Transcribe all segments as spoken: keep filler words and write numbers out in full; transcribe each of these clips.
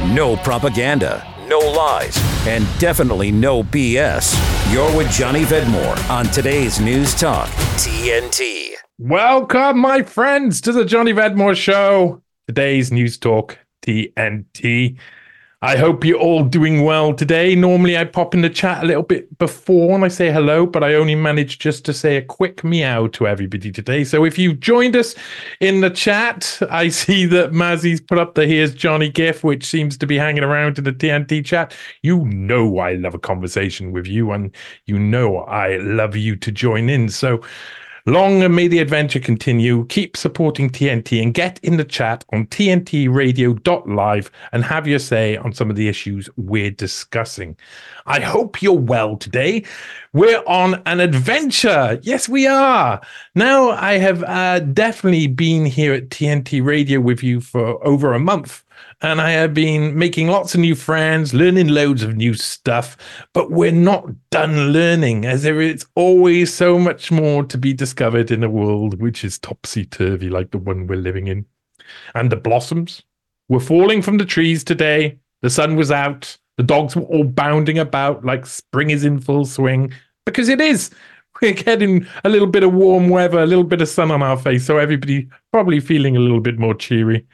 No propaganda, no lies, and definitely no B S. You're with Johnny Vedmore on today's News Talk, T N T. Welcome, my friends, to the Johnny Vedmore Show. Today's News Talk, T N T. I hope you're all doing well today. Normally I pop in the chat a little bit before and I say hello, but I only managed just to say a quick meow to everybody today. So if you've joined us in the chat, I see that Mazzy's put up the Here's Johnny gif, which seems to be hanging around in the T N T chat. You know I love a conversation with you, and you know I love you to join in. So long and may the adventure continue. Keep supporting T N T and get in the chat on T N T radio dot live and have your say on some of the issues we're discussing. I hope you're well today. We're on an adventure. Yes, we are. Now, I have uh, definitely been here at T N T Radio with you for over a month. And I have been making lots of new friends, learning loads of new stuff, but we're not done learning, as there is always so much more to be discovered in a world which is topsy-turvy like the one we're living in. And the blossoms were falling from the trees today. The sun was out. The dogs were all bounding about like spring is in full swing, because it is. We're getting a little bit of warm weather, a little bit of sun on our face, so everybody probably feeling a little bit more cheery.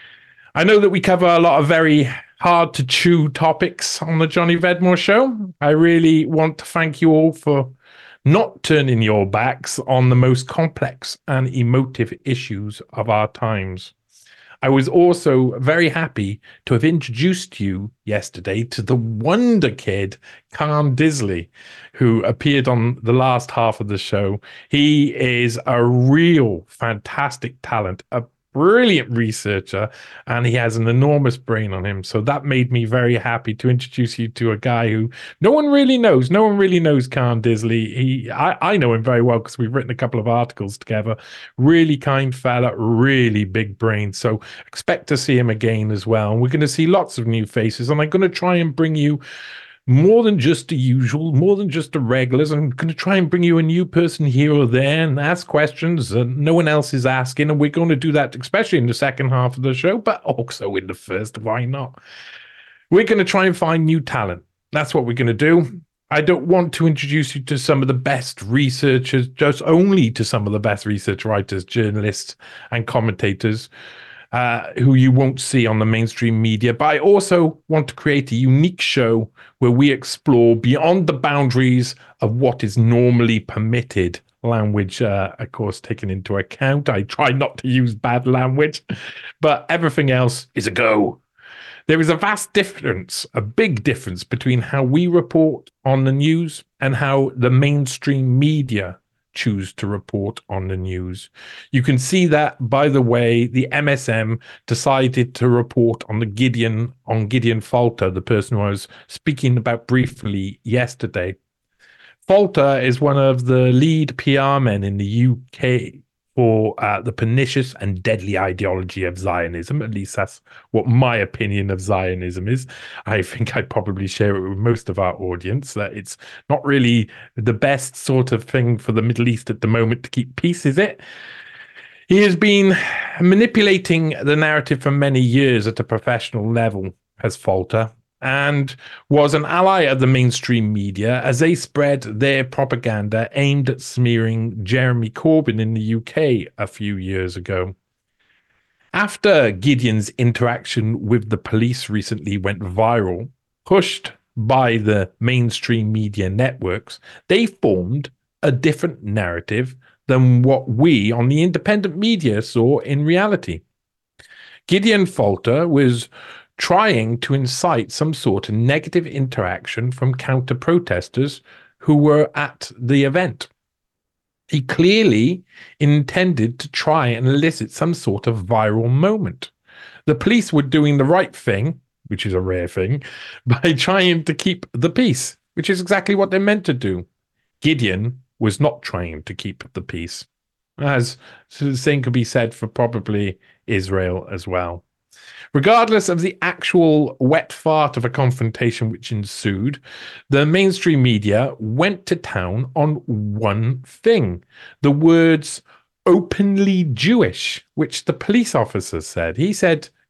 I know that we cover a lot of very hard to chew topics on the Johnny Vedmore Show. I really want to thank you all for not turning your backs on the most complex and emotive issues of our times. I was also very happy to have introduced you yesterday to the wonder kid, Khan Disley, who appeared on the last half of the show. He is a real fantastic talent, a brilliant researcher, and he has an enormous brain on him. So that made me very happy to introduce you to a guy who no one really knows. No one really knows Khan Disley. He, I, I know him very well because we've written a couple of articles together. Really kind fella, really big brain. So expect to see him again as well. And we're going to see lots of new faces. And I'm going to try and bring you more than just the usual, more than just the regulars. I'm going to try and bring you a new person here or there and ask questions that no one else is asking. And we're going to do that, especially in the second half of the show, but also in the first. Why not? We're going to try and find new talent. That's what we're going to do. I don't want to introduce you to some of the best researchers, just only to some of the best research writers, journalists, and commentators Uh, who you won't see on the mainstream media. But I also want to create a unique show where we explore beyond the boundaries of what is normally permitted. Language, uh, of course, taken into account. I try not to use bad language, but everything else is a go. There is a vast difference, a big difference between how we report on the news and how the mainstream media choose to report on the news. You can see that by the way the M S M decided to report on the Gideon on Gideon Falter, the person who I was speaking about briefly yesterday. Falter is one of the lead P R men in the U K for uh, the pernicious and deadly ideology of Zionism. At least that's what my opinion of Zionism is. I think I probably share it with most of our audience, that it's not really the best sort of thing for the Middle East at the moment to keep peace, is it? He has been manipulating the narrative for many years at a professional level, as Falter, and was an ally of the mainstream media as they spread their propaganda aimed at smearing Jeremy Corbyn in the U K a few years ago. After Gideon's interaction with the police recently went viral, pushed by the mainstream media networks, they formed a different narrative than what we on the independent media saw in reality. Gideon Falter was trying to incite some sort of negative interaction from counter-protesters who were at the event. He clearly intended to try and elicit some sort of viral moment. The police were doing the right thing, which is a rare thing, by trying to keep the peace, which is exactly what they're meant to do. Gideon was not trying to keep the peace, as the same could be said for probably Israel as well. Regardless of the actual wet fart of a confrontation which ensued, the mainstream media went to town on one thing: the words openly Jewish, which the police officer said. He said,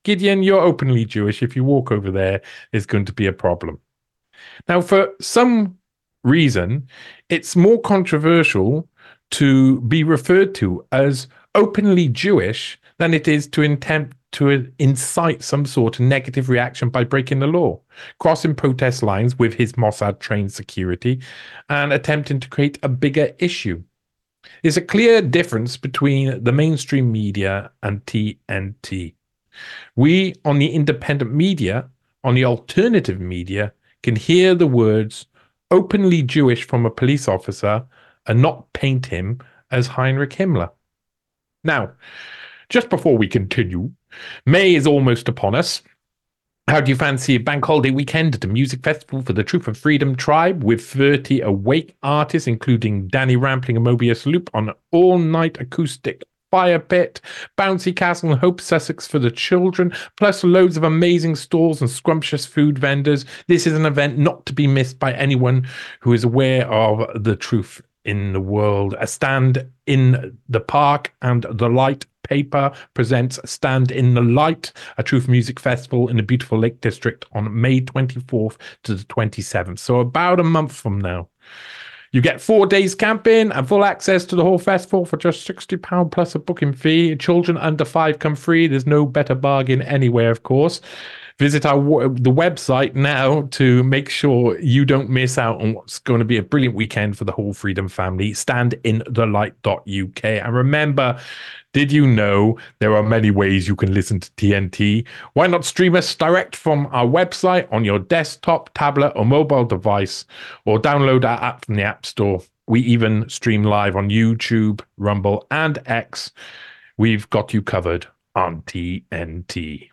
Gideon, you're openly Jewish. If you walk over there, there's going to be a problem. Now, for some reason, it's more controversial to be referred to as openly Jewish than it is to attempt to incite some sort of negative reaction by breaking the law, crossing protest lines with his Mossad-trained security, and attempting to create a bigger issue. There's a clear difference between the mainstream media and T N T. We, on the independent media, on the alternative media, can hear the words openly Jewish from a police officer and not paint him as Heinrich Himmler. Now, just before we continue, May is almost upon us. How do you fancy a bank holiday weekend at a music festival for the Truth and Freedom Tribe with thirty awake artists, including Danny Rampling and Mobius Loop on an all-night acoustic fire pit, bouncy castle and Hope Sussex for the children, plus loads of amazing stalls and scrumptious food vendors. This is an event not to be missed by anyone who is aware of the truth in the world. A Stand in the Park and the Light Paper presents Stand in the Light, a truth music festival in the beautiful Lake District on May twenty-fourth to the twenty-seventh. So about a month from now. You get four days camping and full access to the whole festival for just sixty pounds plus a booking fee. Children under five come free. There's no better bargain anywhere, of course. Visit our the website now to make sure you don't miss out on what's going to be a brilliant weekend for the whole Freedom family. stand in the light dot U K. And remember, did you know there are many ways you can listen to T N T? Why not stream us direct from our website on your desktop, tablet, or mobile device, or download our app from the App Store? We even stream live on YouTube, Rumble, and X. We've got you covered on T N T.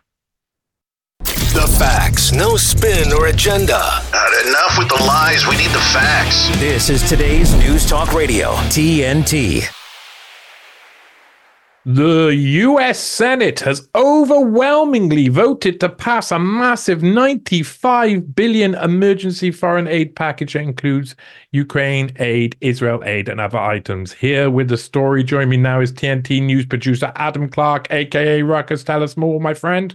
The facts, no spin or agenda. Uh, enough with the lies. We need the facts. This is today's News Talk Radio, T N T. The U S Senate has overwhelmingly voted to pass a massive ninety-five billion dollars emergency foreign aid package that includes Ukraine aid, Israel aid, and other items. Here with the story, joining me now is T N T news producer Adam Clark, a k a. Ruckus. Tell us more, my friend.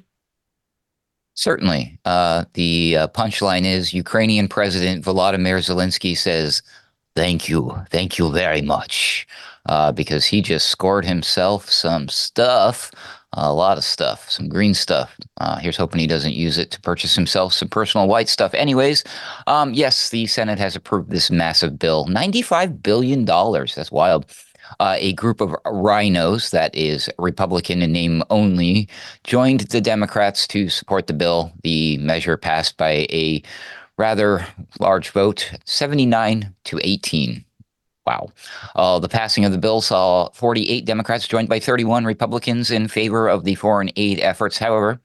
Certainly. Uh, the uh, punchline is Ukrainian President Volodymyr Zelensky says, thank you, thank you very much, uh, because he just scored himself some stuff, a lot of stuff, some green stuff. Uh, here's hoping he doesn't use it to purchase himself some personal white stuff. Anyways, um, yes, the Senate has approved this massive bill, ninety-five billion dollars. That's wild. Uh, a group of rhinos that is Republican in name only joined the Democrats to support the bill. The measure passed by a rather large vote, seventy-nine to eighteen. Wow. Uh, the passing of the bill saw forty-eight Democrats joined by thirty-one Republicans in favor of the foreign aid efforts. However,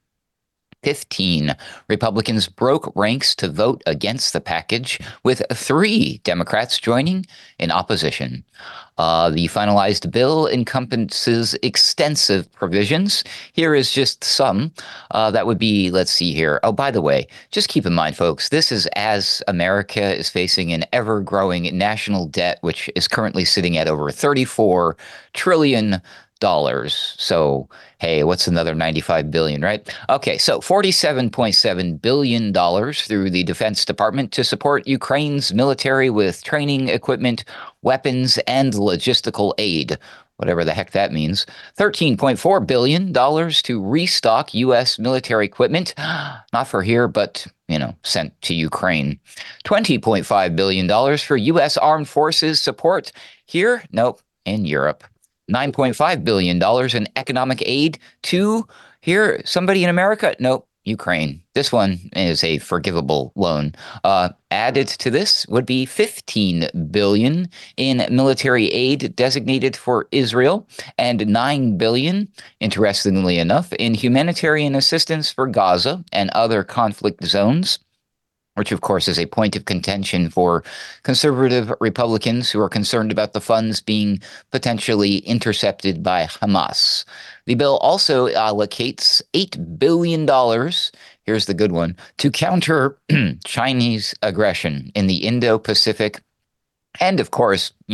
fifteen Republicans broke ranks to vote against the package, with three Democrats joining in opposition. Uh, the finalized bill encompasses extensive provisions. Here is just some. Uh, that would be, let's see here. Oh, by the way, just keep in mind, folks, this is as America is facing an ever-growing national debt, which is currently sitting at over thirty-four trillion dollars. So, hey, what's another ninety-five billion, right? Okay, so forty-seven point seven billion dollars through the Defense Department to support Ukraine's military with training, equipment, weapons, and logistical aid, whatever the heck that means. thirteen point four billion dollars to restock U S military equipment, not for here, but, you know, sent to Ukraine. twenty point five billion dollars for U S armed forces support here, nope, in Europe. nine point five billion dollars in economic aid to here, somebody in America? Nope, Ukraine. This one is a forgivable loan. Uh, added to this would be fifteen billion dollars in military aid designated for Israel and nine billion dollars, interestingly enough, in humanitarian assistance for Gaza and other conflict zones, which, of course, is a point of contention for conservative Republicans who are concerned about the funds being potentially intercepted by Hamas. The bill also allocates eight billion dollars, here's the good one, to counter Chinese aggression in the Indo-Pacific and, of course, you know,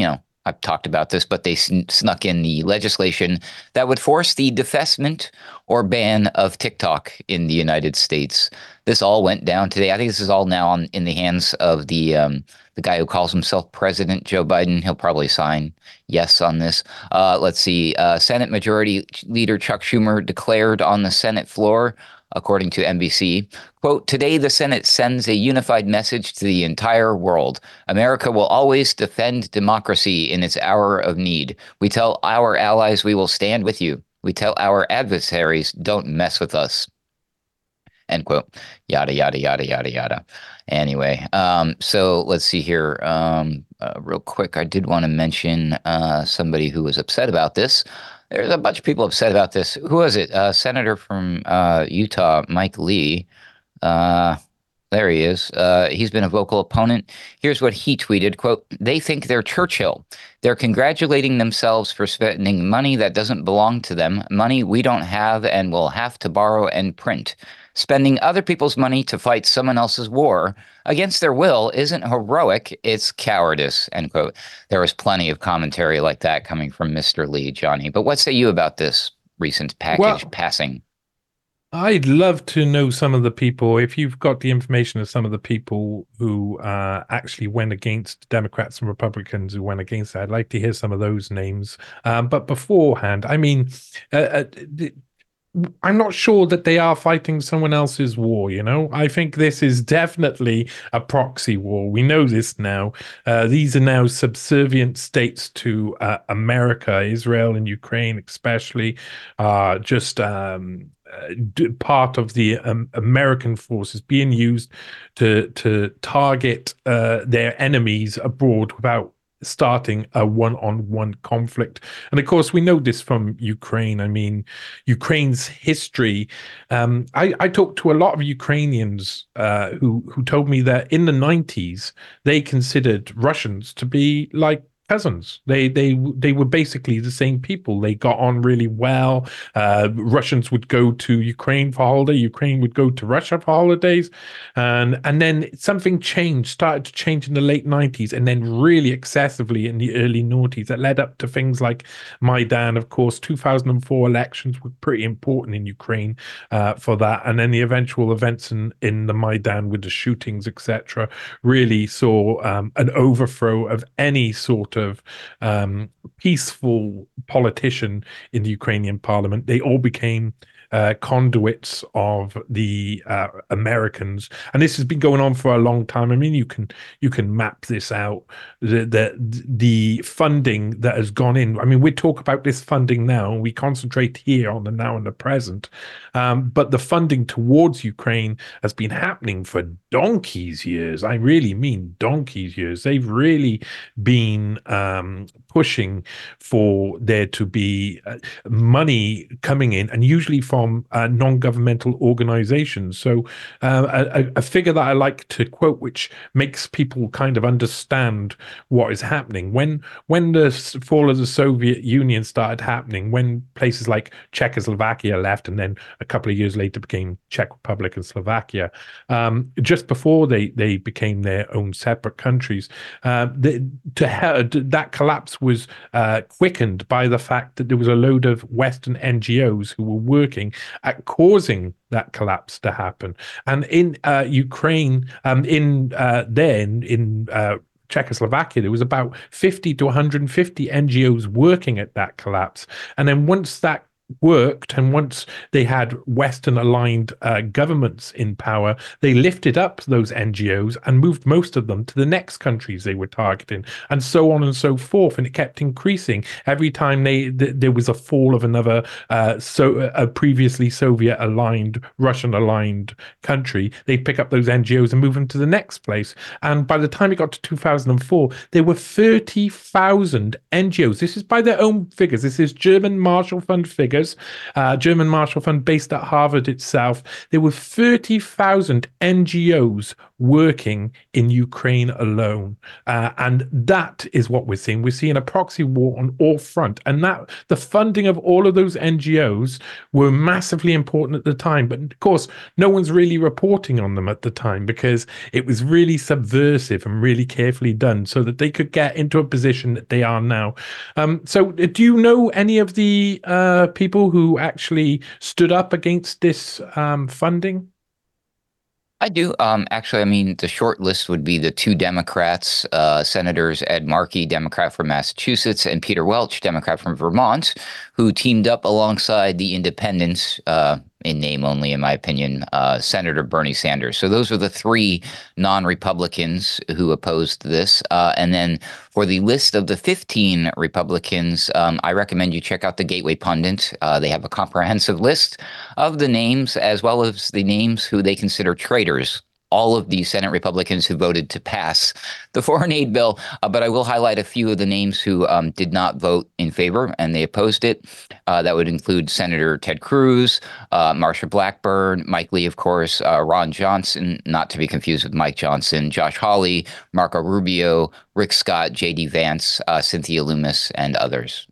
I've talked about this, but they sn- snuck in the legislation that would force the defacement or ban of TikTok in the United States. This all went down today. I think this is all now on, in the hands of the um, the guy who calls himself President Joe Biden. He'll probably sign yes on this. Uh, let's see. Uh, Senate Majority Leader Chuck Schumer declared on the Senate floor, according to N B C, quote, "Today the Senate sends a unified message to the entire world. America will always defend democracy in its hour of need. We tell our allies we will stand with you. We tell our adversaries don't mess with us." End quote. Yada, yada, yada, yada, yada. Anyway, um, so let's see here. Um, uh, real quick, I did want to mention uh, somebody who was upset about this. There's a bunch of people upset about this. Who was it? Uh, Senator from uh, Utah, Mike Lee. Uh, there he is. Uh, he's been a vocal opponent. Here's what he tweeted, quote, "They think they're Churchill. They're congratulating themselves for spending money that doesn't belong to them, money we don't have and will have to borrow and print. Spending other people's money to fight someone else's war against their will isn't heroic, it's cowardice," end quote. There was plenty of commentary like that coming from Mister Lee, Johnny. But what say you about this recent package Well, passing? I'd love to know some of the people, if you've got the information of some of the people who uh, actually went against Democrats and Republicans who went against that. I'd like to hear some of those names. Um, but beforehand, I mean, uh, uh, I'm not sure that they are fighting someone else's war, you know? I think this is definitely a proxy war. We know this now. Uh, these are now subservient states to uh, America, Israel and Ukraine especially, uh, just um, uh, part of the um, American forces being used to, to target uh, their enemies abroad without starting a one-on-one conflict. And of course, we know this from Ukraine. I mean, Ukraine's history. Um, I, I talked to a lot of Ukrainians uh, who who told me that in the nineties, they considered Russians to be like cousins. They they they were basically the same people. They got on really well. Uh, Russians would go to Ukraine for holiday. Ukraine would go to Russia for holidays, and and then something changed, started to change in the late nineties, and then really excessively in the early noughties. That led up to things like Maidan. Of course, two thousand four elections were pretty important in Ukraine uh, for that, and then the eventual events in in the Maidan with the shootings, et cetera, really saw um, an overthrow of any sort of um, peaceful politician in the Ukrainian parliament. They all became uh, conduits of the uh, Americans, and this has been going on for a long time. I mean, you can you can map this out. The the, the funding that has gone in. I mean, we talk about this funding now, and we concentrate here on the now and the present. Um, but the funding towards Ukraine has been happening for donkey's years. I really mean donkey's years. They've really been um, pushing for there to be uh, money coming in, and usually from uh, non-governmental organizations. So uh, a, a figure that I like to quote, which makes people kind of understand what is happening. When when the fall of the Soviet Union started happening, when places like Czechoslovakia left, and then a couple of years later became Czech Republic and Slovakia, um, just before they, they became their own separate countries, uh, the, to he- that collapse was uh, quickened by the fact that there was a load of Western N G Os who were working at causing that collapse to happen. And in uh, Ukraine, um, in uh, then in uh, Czechoslovakia, there was about fifty to one hundred fifty N G Os working at that collapse. And then once that worked, and once they had Western aligned uh, governments in power, they lifted up those N G Os and moved most of them to the next countries they were targeting, and so on and so forth. And it kept increasing every time they th- there was a fall of another uh, so a previously Soviet aligned, Russian aligned country. They pick up those N G Os and move them to the next place. And by the time it got to two thousand four, there were thirty thousand N G Os. This is by their own figures. This is German Marshall Fund figures. figures. Uh, German Marshall Fund based at Harvard itself. There were thirty thousand N G Os working in Ukraine alone. Uh, and that is what we're seeing. We're seeing a proxy war on all fronts. And that the funding of all of those N G Os were massively important at the time. But of course, no one's really reporting on them at the time because it was really subversive and really carefully done so that they could get into a position that they are now. Um, so do you know any of the uh, people who actually stood up against this um, funding? I do. Um, actually, I mean, the short list would be the two Democrats, uh, Senators Ed Markey, Democrat from Massachusetts, and Peter Welch, Democrat from Vermont, who teamed up alongside the independents, uh, in name only, in my opinion, uh, Senator Bernie Sanders. So those are the three non-Republicans who opposed this. Uh, and then for the list of the fifteen Republicans, um, I recommend you check out the Gateway Pundit. Uh, they have a comprehensive list of the names as well as the names who they consider traitors. All of the Senate Republicans who voted to pass the foreign aid bill. Uh, but I will highlight a few of the names who um, did not vote in favor and they opposed it. Uh, that would include Senator Ted Cruz, uh, Marsha Blackburn, Mike Lee, of course, uh, Ron Johnson, not to be confused with Mike Johnson, Josh Hawley, Marco Rubio, Rick Scott, J D Vance, uh, Cynthia Lummis, and others.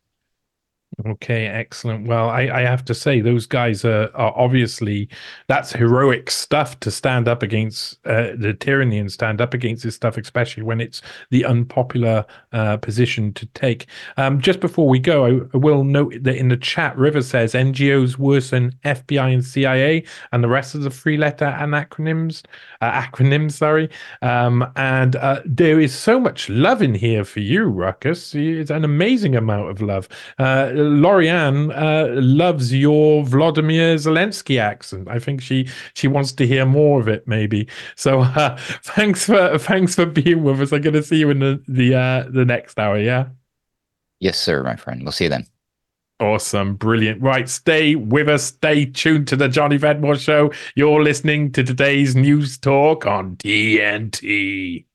Okay, excellent. Well, I, I have to say, those guys are, are obviously, that's heroic stuff to stand up against uh, the tyranny and stand up against this stuff, especially when it's the unpopular uh, position to take. Um, just before we go, I, I will note that in the chat, River says N G Os worsen F B I and C I A and the rest of the three letter and acronyms, uh, acronyms, sorry. Um, and uh, there is so much love in here for you, Ruckus. It's an amazing amount of love. Uh, Lorianne uh, loves your Vladimir Zelensky accent. I think she she wants to hear more of it, maybe. So uh, thanks for thanks for being with us. I'm going to see you in the the uh, the next hour. Yeah. Yes, sir, my friend. We'll see you then. Awesome, brilliant. Right, stay with us. Stay tuned to the Johnny Vedmore Show. You're listening to today's news talk on T N T.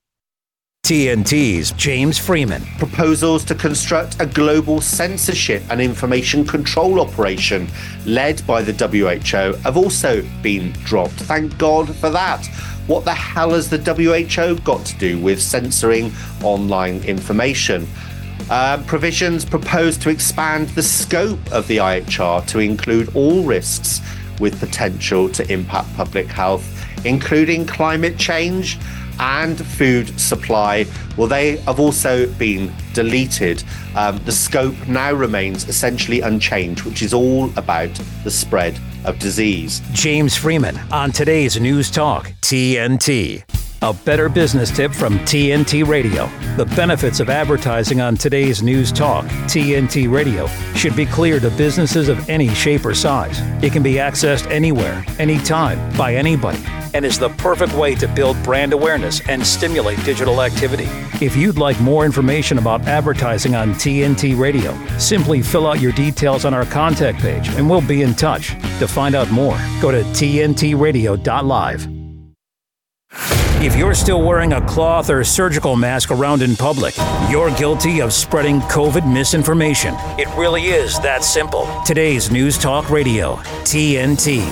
T N T's James Freeman. Proposals to construct a global censorship and information control operation led by the W H O have also been dropped. Thank God for that. What the hell has the W H O got to do with censoring online information? Uh, provisions proposed to expand the scope of the I H R to include all risks with potential to impact public health, including climate change and food supply. Well, they have also been deleted. Um, the scope now remains essentially unchanged, which is all about the spread of disease. James Freeman on today's News Talk T N T. A better business tip from T N T Radio. The benefits of advertising on today's News Talk T N T Radio should be clear to businesses of any shape or size. It can be accessed anywhere, anytime, by anybody, and is the perfect way to build brand awareness and stimulate digital activity. If you'd like more information about advertising on T N T Radio, simply fill out your details on our contact page and we'll be in touch. To find out more, go to T N T radio dot live. If you're still wearing a cloth or surgical mask around in public, you're guilty of spreading COVID misinformation. It really is that simple. Today's News Talk Radio, T N T.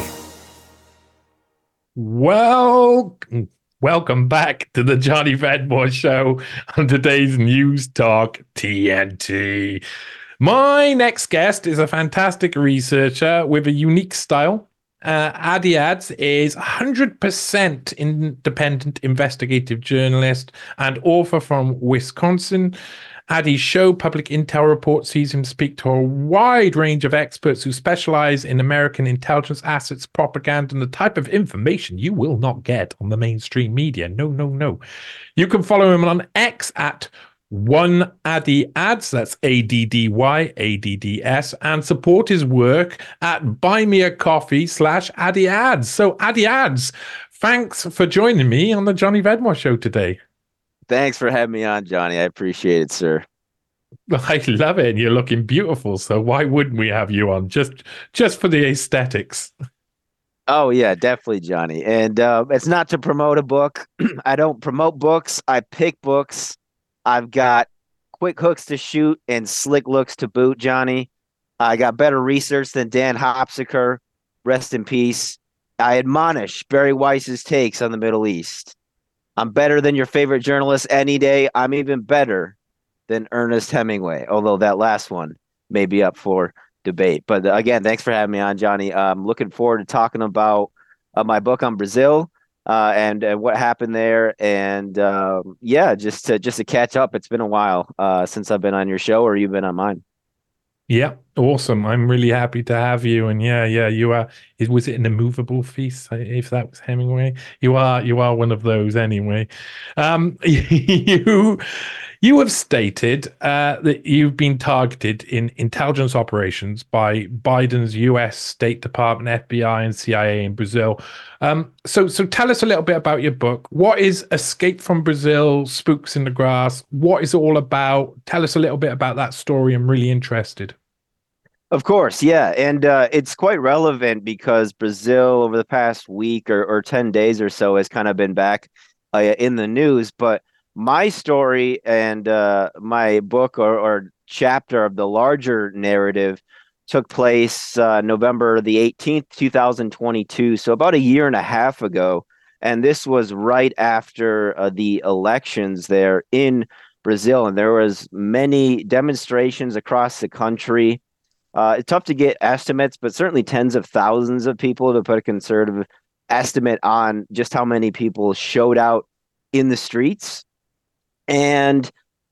Well, welcome back to the Johnny Vedmore Show on today's News Talk T N T. My next guest is a fantastic researcher with a unique style. Uh, Adi Ads is one hundred percent independent investigative journalist and author from Wisconsin. Adi's show, Public Intel Report, sees him speak to a wide range of experts who specialize in American intelligence assets, propaganda, and the type of information you will not get on the mainstream media. No, no, no. You can follow him on X at One Adi Ads, that's A D D Y A D D S, and support his work at buymeacoffee slash Adi Ads. So Adi Ads, thanks for joining me on the Johnny Vedmore Show today. Thanks for having me on, Johnny. I appreciate it, sir. I love it, and you're looking beautiful. So why wouldn't we have you on? Just, just for the aesthetics. Oh yeah, definitely, Johnny. And uh, it's not to promote a book. I don't promote books. I pick books. I've got quick hooks to shoot and slick looks to boot, Johnny. I got better research than Dan Hopsiker. Rest in peace. I admonish Barry Weiss's takes on the Middle East. I'm better than your favorite journalist any day. I'm even better than Ernest Hemingway, although that last one may be up for debate. But again, thanks for having me on, Johnny. I'm looking forward to talking about uh, my book on Brazil uh, and, and what happened there. And um, yeah, just to, just to catch up. It's been a while uh, since I've been on your show or you've been on mine. Yeah, awesome. I'm really happy to have you. And yeah, yeah, you are. Was it an immovable feast? If that was Hemingway, you are. You are one of those anyway. Um, you, you have stated uh, that you've been targeted in intelligence operations by Biden's U S State Department, F B I, and C I A in Brazil. Um, so, so tell us a little bit about your book. What is Escape from Brazil? Spooks in the Grass. What is it all about? Tell us a little bit about that story. I'm really interested. Of course, yeah. And uh, it's quite relevant because Brazil over the past week or, or ten days or so has kind of been back uh, in the news. But my story and uh, my book or, or chapter of the larger narrative took place uh, November the eighteenth, two thousand twenty-two. So about a year and a half ago. And this was right after uh, the elections there in Brazil. And there was many demonstrations across the country. Uh, it's tough to get estimates, but certainly tens of thousands of people, to put a conservative estimate on just how many people showed out in the streets. And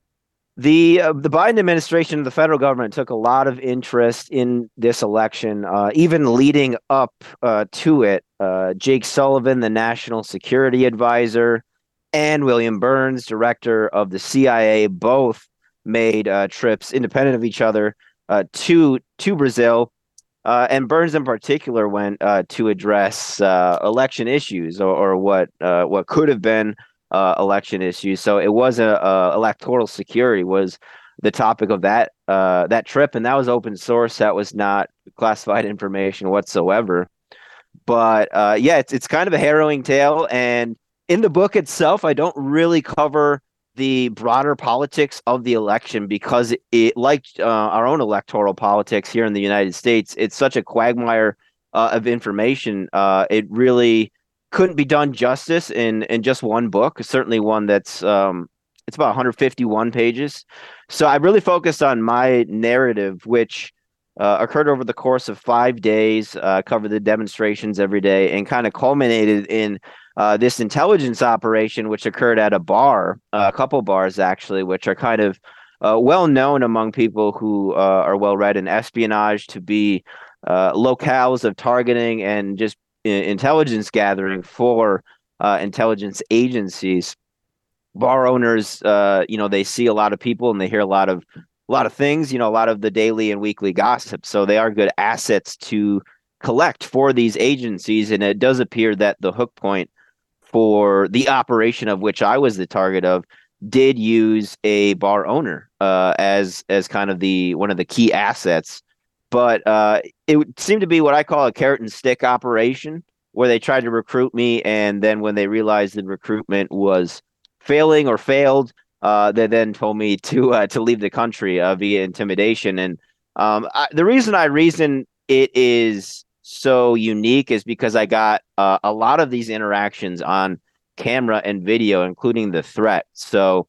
the uh, the Biden administration, the federal government, took a lot of interest in this election, uh, even leading up uh, to it. Uh, Jake Sullivan, the national security advisor, and William Burns, director of the C I A, both made uh, trips independent of each other Uh, to to Brazil, uh, and Burns in particular went uh, to address uh, election issues or, or what uh, what could have been uh, election issues. So it was a, a electoral security was the topic of that uh, that trip, and that was open source. That was not classified information whatsoever. But uh, yeah, it's it's kind of a harrowing tale, and in the book itself, I don't really cover the broader politics of the election because it, it like uh, our own electoral politics here in the United States, it's such a quagmire uh, of information. Uh, it really couldn't be done justice in, in just one book, certainly one that's um, it's about one hundred fifty-one pages. So I really focused on my narrative, which uh, occurred over the course of five days, uh, covered the demonstrations every day, and kind of culminated in Uh, this intelligence operation, which occurred at a bar, uh, a couple bars actually, which are kind of uh, well known among people who uh, are well read in espionage to be uh, locales of targeting and just I- intelligence gathering for uh, intelligence agencies. Bar owners, uh, you know, they see a lot of people and they hear a lot of a lot of things, you know, a lot of the daily and weekly gossip. So they are good assets to collect for these agencies. And it does appear that the hook point for the operation of which I was the target of did use a bar owner uh, as as kind of the one of the key assets. But uh, it seemed to be what I call a carrot and stick operation, where they tried to recruit me, and then when they realized the recruitment was failing or failed, uh, they then told me to uh, to leave the country uh, via intimidation. And um, I, the reason I reason it is so unique is because I got uh, a lot of these interactions on camera and video, including the threat. So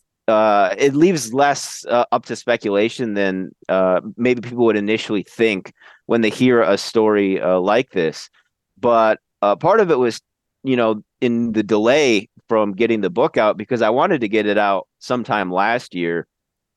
uh, it leaves less uh, up to speculation than uh, maybe people would initially think when they hear a story uh, like this. But uh, part of it was, you know, in the delay from getting the book out, because I wanted to get it out sometime last year,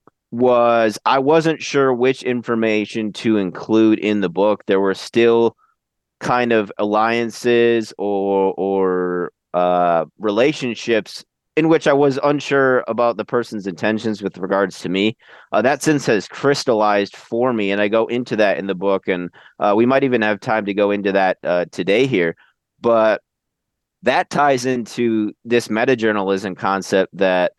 was I wasn't sure which information to include in the book. There were still kind of alliances or or uh, relationships in which I was unsure about the person's intentions with regards to me. Uh, that since has crystallized for me, and I go into that in the book, and uh, we might even have time to go into that uh, today here. But that ties into this meta-journalism concept that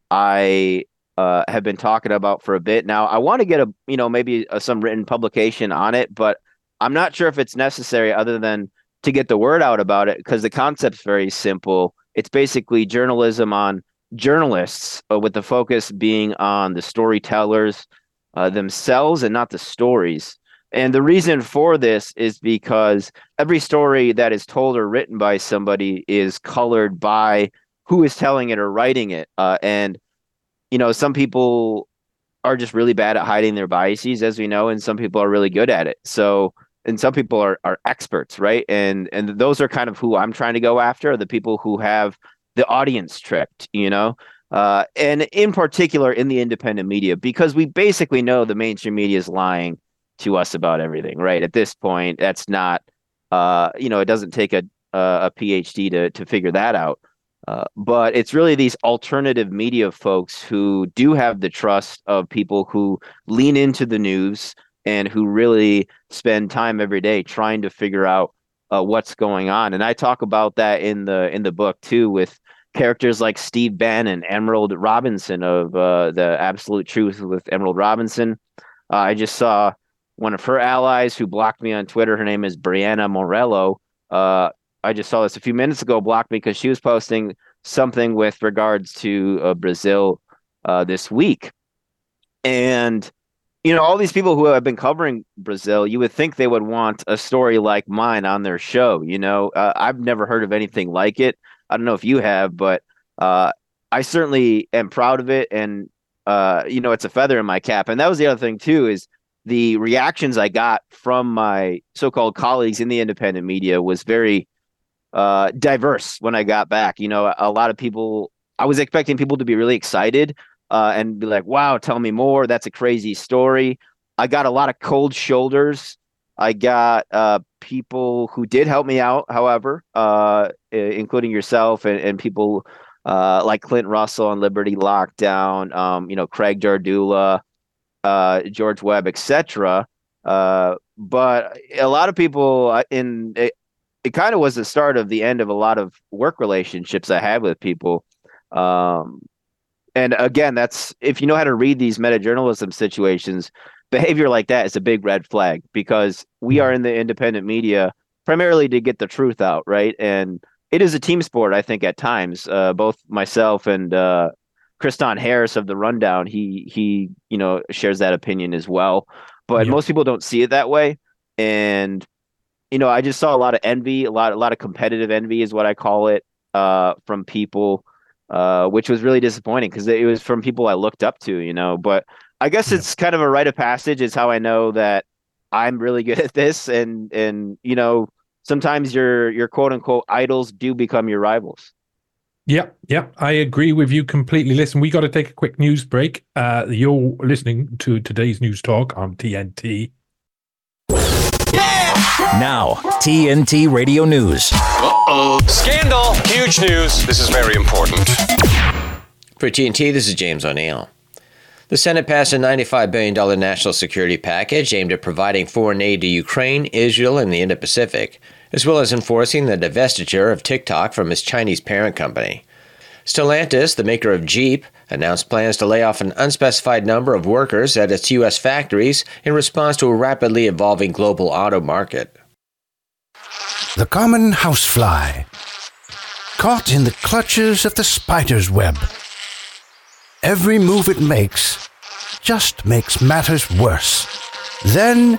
I Uh, have been talking about for a bit now. I want to get a, you know, maybe a, some written publication on it, but I'm not sure if it's necessary other than to get the word out about it, because the concept's very simple. It's basically journalism on journalists, uh, with the focus being on the storytellers, uh, themselves and not the stories. And the reason for this is because every story that is told or written by somebody is colored by who is telling it or writing it. Uh, and, you know, some people are just really bad at hiding their biases, as we know, and some people are really good at it. So, and some people are, are experts, right? And and those are kind of who I'm trying to go after, the people who have the audience tricked, you know? Uh, and in particular in the independent media, because we basically know the mainstream media is lying to us about everything, right? At this point, that's not, uh, you know, it doesn't take a a PhD to to figure that out. Uh, but it's really these alternative media folks who do have the trust of people who lean into the news and who really spend time every day trying to figure out uh, what's going on. And I talk about that in the in the book too, with characters like Steve Bannon, Emerald Robinson of uh, the Absolute Truth with Emerald Robinson. Uh, I just saw one of her allies who blocked me on Twitter. Her name is Brianna Morello. Uh, I just saw this a few minutes ago, blocked me because she was posting something with regards to uh, Brazil uh, this week. And, you know, all these people who have been covering Brazil, you would think they would want a story like mine on their show. You know, uh, I've never heard of anything like it. I don't know if you have, but uh, I certainly am proud of it. And, uh, you know, it's a feather in my cap. And that was the other thing, too, is the reactions I got from my so-called colleagues in the independent media was very uh, diverse when I got back. You know, a lot of people, I was expecting people to be really excited uh, and be like, wow, tell me more. That's a crazy story. I got a lot of cold shoulders. I got uh, people who did help me out, however, uh, including yourself and, and people uh, like Clint Russell on Liberty Lockdown, um, you know, Craig Jardula, Uh, George Webb, et cetera. Uh, but a lot of people in it, it kind of was the start of the end of a lot of work relationships I had with people. Um, and again, that's if you know how to read these meta journalism situations, behavior like that is a big red flag because we are in the independent media primarily to get the truth out, right? And it is a team sport, I think, at times. Uh, both myself and uh, Kriston Harris of the Rundown, he he you know shares that opinion as well, but yeah. Most people don't see it that way. And you know, I just saw a lot of envy, a lot a lot of competitive envy is what I call it, uh, from people, uh, which was really disappointing because it was from people I looked up to, you know. But I guess yeah. It's kind of a rite of passage. Is how I know that I'm really good at this, and and you know, sometimes your your quote unquote idols do become your rivals. Yeah, yeah, I agree with you completely. Listen, we got to take a quick news break. Uh, you're listening to today's News Talk on T N T. Yeah! Now, T N T Radio News. Uh-oh. Scandal. Huge news. This is very important. For T N T, this is James O'Neill. The Senate passed a ninety-five billion dollars national security package aimed at providing foreign aid to Ukraine, Israel, and the Indo-Pacific, as well as enforcing the divestiture of TikTok from its Chinese parent company. Stellantis, the maker of Jeep, announced plans to lay off an unspecified number of workers at its U S factories in response to a rapidly evolving global auto market. The common housefly, caught in the clutches of the spider's web. Every move it makes just makes matters worse. Then,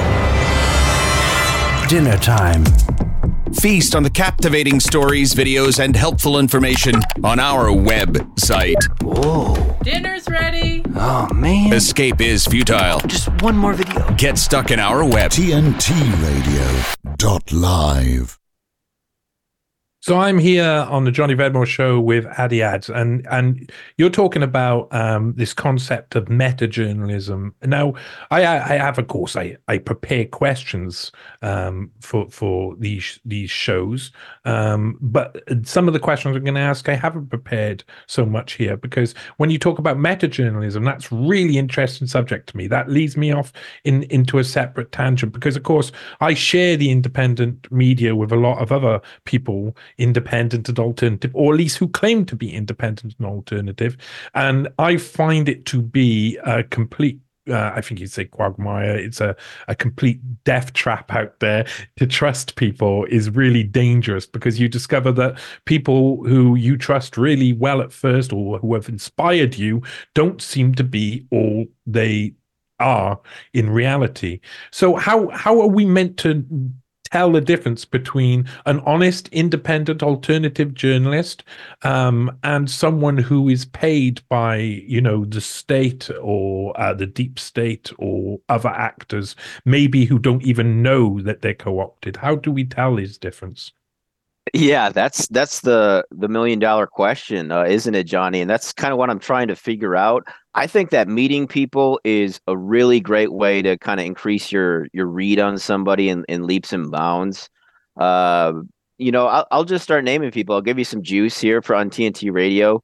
dinner time. Feast on the captivating stories, videos, and helpful information on our website. Whoa. Dinner's ready. Oh, man. Escape is futile. Just one more video. Get stuck in our web. T N T Radio dot live. So I'm here on the Johnny Vedmore Show with Adi Ads, and and you're talking about um, this concept of meta-journalism. Now, I, I have, of course, I, I prepare questions um, for for these these shows, um, but some of the questions I'm going to ask I haven't prepared so much here because when you talk about meta-journalism, that's really interesting subject to me. That leads me off in into a separate tangent because, of course, I share the independent media with a lot of other people. Independent and alternative, or at least who claim to be independent and alternative. And I find it to be a complete, uh, I think you'd say quagmire, it's a, a complete death trap out there. To trust people is really dangerous because you discover that people who you trust really well at first or who have inspired you don't seem to be all they are in reality. So how how are we meant to tell the difference between an honest, independent, alternative journalist um, and someone who is paid by, you know, the state or uh, the deep state or other actors, maybe who don't even know that they're co-opted? How do we tell this difference? Yeah, that's that's the the million dollar question, uh, isn't it, Johnny? And that's kind of what I'm trying to figure out. I think that meeting people is a really great way to kind of increase your your read on somebody in, in leaps and bounds. Uh, you know, I'll, I'll just start naming people. I'll give you some juice here for on T N T Radio.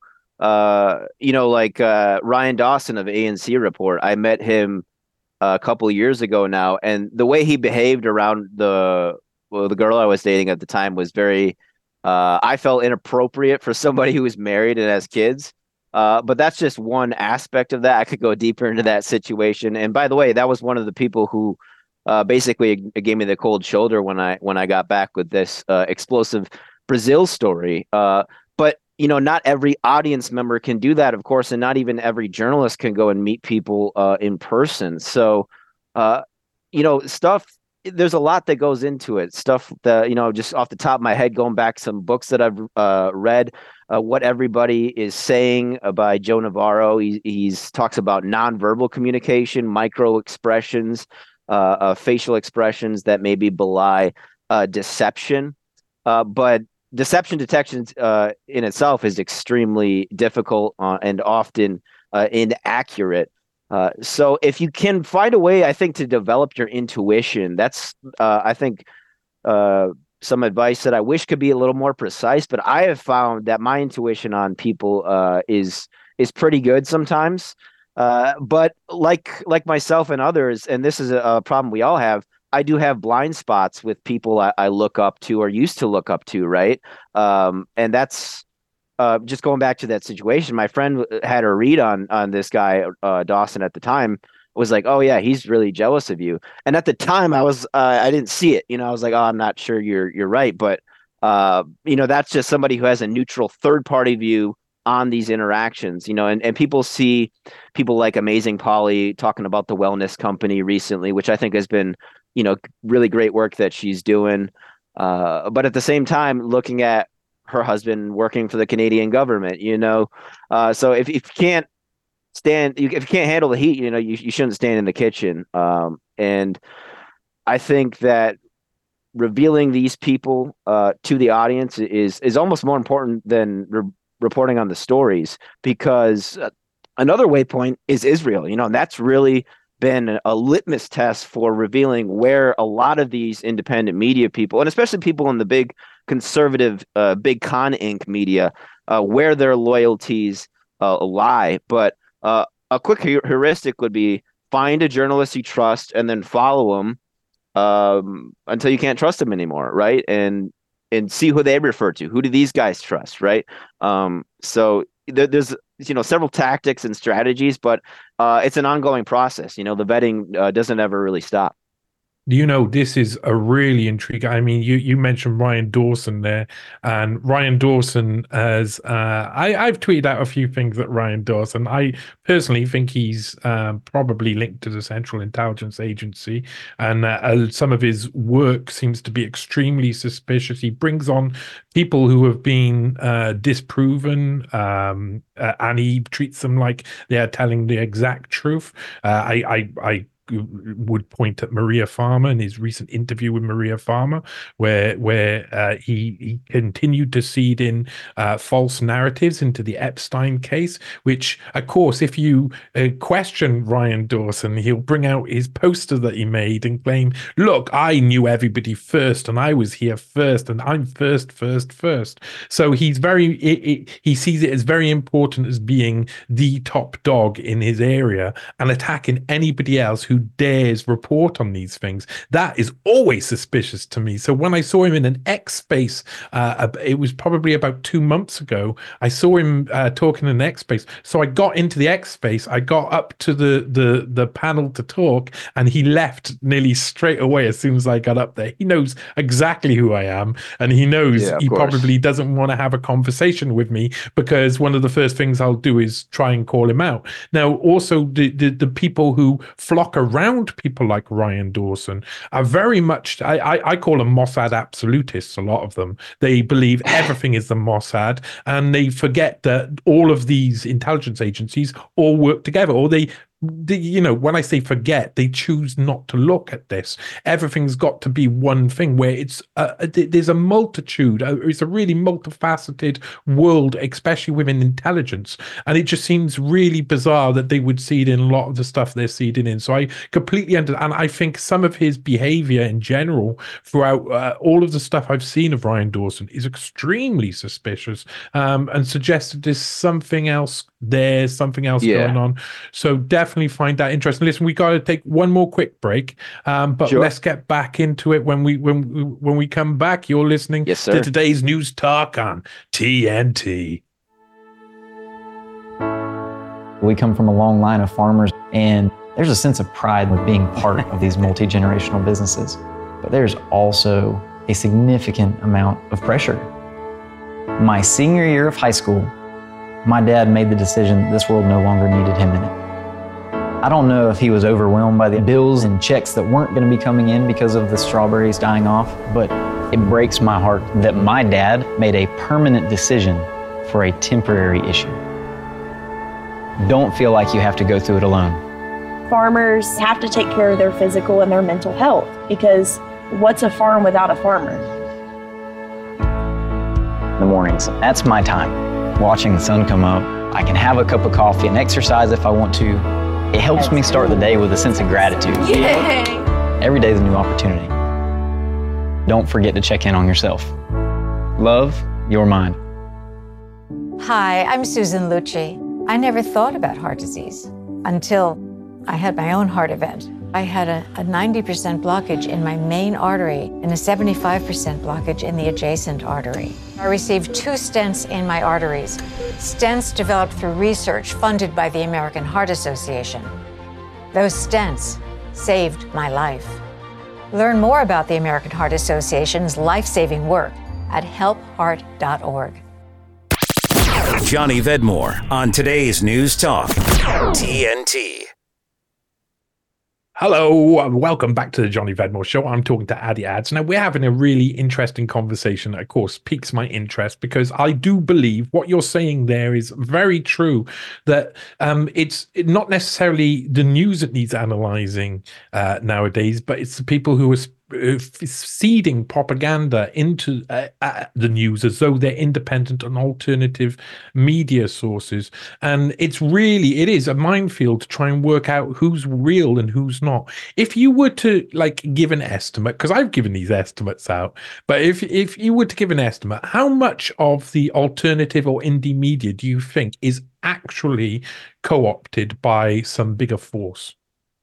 Uh, you know, like uh, Ryan Dawson of A N C Report. I met him a couple of years ago now, and the way he behaved around the well, the girl I was dating at the time was very, uh, I felt inappropriate for somebody who was married and has kids. Uh, but that's just one aspect of that. I could go deeper into that situation. And by the way, that was one of the people who uh, basically gave me the cold shoulder when I when I got back with this uh, explosive Brazil story. Uh, but you know, not every audience member can do that, of course, and not even every journalist can go and meet people uh, in person. So, uh, you know, stuff. There's a lot that goes into it. Stuff that, you know, just off the top of my head, going back some books that I've uh, read, uh, What Everybody is Saying uh, by Joe Navarro. He he's talks about nonverbal communication, micro expressions, uh, uh, facial expressions that maybe belie uh, deception. Uh, but deception detection uh, in itself is extremely difficult uh, and often uh, inaccurate. Uh, so if you can find a way, I think, to develop your intuition, that's, uh, I think, uh, some advice that I wish could be a little more precise, but I have found that my intuition on people uh, is is pretty good sometimes. Uh, but like like myself and others, and this is a, a problem we all have, I do have blind spots with people I, I look up to or used to look up to, right? Um, and that's Uh, just going back to that situation, my friend had a read on on this guy, uh, Dawson, at the time. Was like, oh yeah, he's really jealous of you. And at the time, I was uh, I didn't see it. You know, I was like, oh, I'm not sure you're you're right, but uh, you know, that's just somebody who has a neutral third party view on these interactions. You know, and and people see people like Amazing Polly talking about the wellness company recently, which I think has been, you know, really great work that she's doing. Uh, but at the same time, looking at her husband working for the Canadian government, you know, uh, so if, if you can't stand, if you can't handle the heat, you know, you, you shouldn't stand in the kitchen. Um, and I think that revealing these people uh, to the audience is is almost more important than re- reporting on the stories, because uh, another waypoint is Israel, you know, and that's really been a litmus test for revealing where a lot of these independent media people, and especially people in the big conservative, uh, big con Incorporated media, uh, where their loyalties uh, lie. But uh, a quick heuristic would be find a journalist you trust and then follow them um, until you can't trust them anymore, right? And and see who they refer to. Who do these guys trust, right? Um, so th- there's you know several tactics and strategies, but uh, it's an ongoing process. You know, the vetting uh, doesn't ever really stop. You know, this is a really intriguing. I mean, you, you mentioned Ryan Dawson there, and Ryan Dawson has, uh, I, I've tweeted out a few things at Ryan Dawson. I personally think he's um, probably linked to the Central Intelligence Agency, and uh, some of his work seems to be extremely suspicious. He brings on people who have been uh, disproven, um, uh, and he treats them like they are telling the exact truth. Uh, I, I, I, would point at Maria Farmer and his recent interview with Maria Farmer, where where uh, he, he continued to seed in uh, false narratives into the Epstein case, which, of course, if you uh, question Ryan Dawson, he'll bring out his poster that he made and claim, look, I knew everybody first and I was here first and I'm first, first, first. So he's very, it, it, he sees it as very important as being the top dog in his area and attacking anybody else who who dares report on these things. That is always suspicious to me. So when I saw him in an X space, uh, it was probably about two months ago, I saw him uh, talking in an X space. So I got into the X space, I got up to the, the, the panel to talk, and he left nearly straight away as soon as I got up there. He knows exactly who I am, and he knows Yeah, he course. probably doesn't want to have a conversation with me, because one of the first things I'll do is try and call him out. Now, also the, the, the people who flock around people like Ryan Dawson are very much, I, I, I call them Mossad absolutists, a lot of them. They believe everything is the Mossad, and they forget that all of these intelligence agencies all work together, or they The, you know, when I say forget, they choose not to look at this. Everything's got to be one thing, where it's uh, there's a multitude. Uh, it's a really multifaceted world, especially within intelligence. And it just seems really bizarre that they would seed in a lot of the stuff they're seeding in. So I completely understand. And I think some of his behavior in general throughout uh, all of the stuff I've seen of Ryan Dawson is extremely suspicious, um, and suggests that there's something else there, something else Yeah. going on. So definitely find that interesting. Listen, we got to take one more quick break, um, but Sure. let's get back into it when we when we, when we come back. You're listening Yes, sir. to today's News Talk on T N T. We come from a long line of farmers, and there's a sense of pride with being part of these multi-generational businesses. But there's also a significant amount of pressure. My senior year of high school, my dad made the decision that this world no longer needed him in it. I don't know if he was overwhelmed by the bills and checks that weren't going to be coming in because of the strawberries dying off, but it breaks my heart that my dad made a permanent decision for a temporary issue. Don't feel like you have to go through it alone. Farmers have to take care of their physical and their mental health, because what's a farm without a farmer? In the mornings, that's my time. Watching the sun come up, I can have a cup of coffee and exercise if I want to. It helps me start the day with a sense of gratitude. Yay! Every day is a new opportunity. Don't forget to check in on yourself. Love, your mind. Hi, I'm Susan Lucci. I never thought about heart disease until I had my own heart event. I had a, a ninety percent blockage in my main artery and a seventy-five percent blockage in the adjacent artery. I received two stents in my arteries, stents developed through research funded by the American Heart Association. Those stents saved my life. Learn more about the American Heart Association's life-saving work at help heart dot org. Johnny Vedmore on today's News Talk, T N T. Hello, and welcome back to the Johnny Vedmore Show. I'm talking to Adi Ads. Now, we're having a really interesting conversation that, of course, piques my interest, because I do believe what you're saying there is very true, that um, it's not necessarily the news that needs analyzing uh, nowadays, but it's the people who are sp- seeding propaganda into uh, uh, the news as though they're independent and alternative media sources. And it's really, it is a minefield to try and work out who's real and who's not. If you were to like give an estimate, because I've given these estimates out, but if if you were to give an estimate, how much of the alternative or indie media do you think is actually co-opted by some bigger force?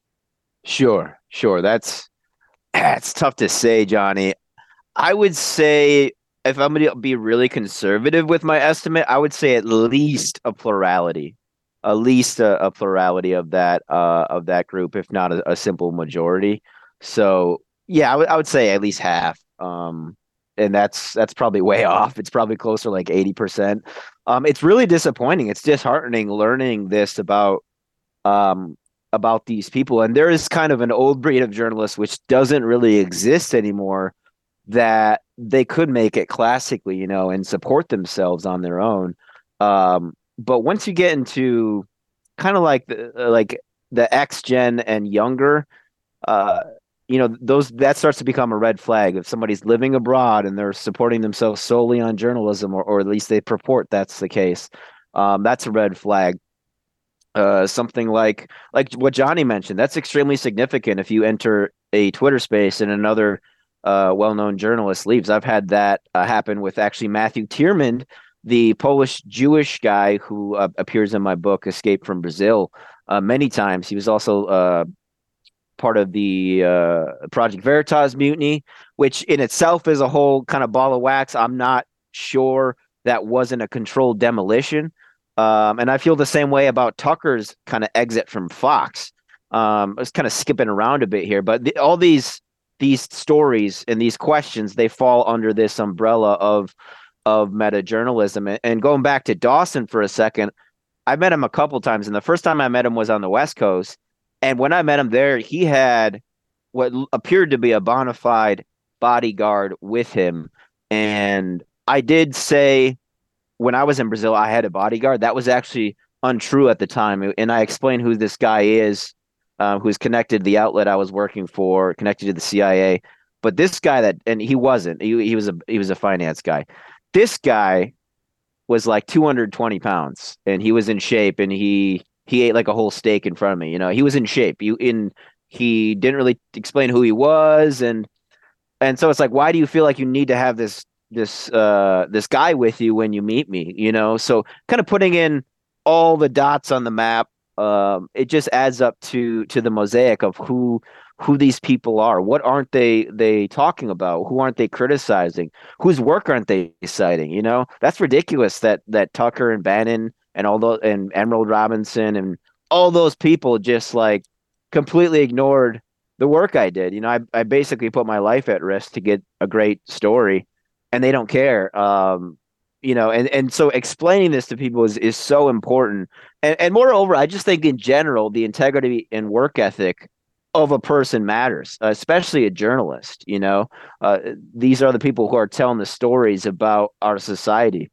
Sure, sure. That's It's tough to say, Johnny. I would say, if I'm going to be really conservative with my estimate, I would say at least a plurality, at least a, a plurality of that uh, of that group, if not a, a simple majority. So, yeah, I would I would say at least half, um, and that's that's probably way off. It's probably closer to like eighty percent. Um, it's really disappointing. It's disheartening learning this about um. about these people. And there is kind of an old breed of journalists which doesn't really exist anymore, that they could make it classically, you know, and support themselves on their own. Um, but once you get into kind of like the, like the X gen and younger, uh, you know, those that starts to become a red flag. If somebody's living abroad and they're supporting themselves solely on journalism, or, or at least they purport that's the case, um, that's a red flag. Uh, something like like what Johnny mentioned, that's extremely significant if you enter a Twitter space and another uh, well-known journalist leaves. I've had that uh, happen with actually Matthew Tierman, the Polish Jewish guy who uh, appears in my book, Escape from Brazil, uh, many times. He was also uh, part of the uh, Project Veritas mutiny, which in itself is a whole kind of ball of wax. I'm not sure that wasn't a controlled demolition. Um, and I feel the same way about Tucker's kind of exit from Fox. Um, I was kind of skipping around a bit here, but the, all these these stories and these questions, they fall under this umbrella of of meta journalism. And, and going back to Dawson for a second, I met him a couple times, and the first time I met him was on the West Coast. And when I met him there, he had what appeared to be a bona fide bodyguard with him. And I did say when I was in Brazil, I had a bodyguard. That was actually untrue at the time. And I explained who this guy is, uh, who's connected to the outlet I was working for, connected to the C I A. But this guy that, and he wasn't, he, he was a, he was a finance guy. This guy was like two hundred twenty pounds, and he was in shape, and he, he ate like a whole steak in front of me. You know, he was in shape. You in, he didn't really explain who he was. And, and so it's like, why do you feel like you need to have this, this, uh, this guy with you when you meet me, you know? So kind of putting in all the dots on the map, um, it just adds up to, to the mosaic of who, who these people are. What aren't they, they talking about? Who aren't they criticizing? Whose work aren't they citing? You know, that's ridiculous that, that Tucker and Bannon and all those, and Emerald Robinson and all those people just like completely ignored the work I did. You know, I, I basically put my life at risk to get a great story, and they don't care. Um, you know, and, and so explaining this to people is, is so important. And, and moreover, I just think in general, the integrity and work ethic of a person matters, especially a journalist. You know, uh, these are the people who are telling the stories about our society,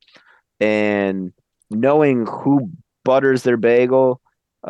and knowing who butters their bagel,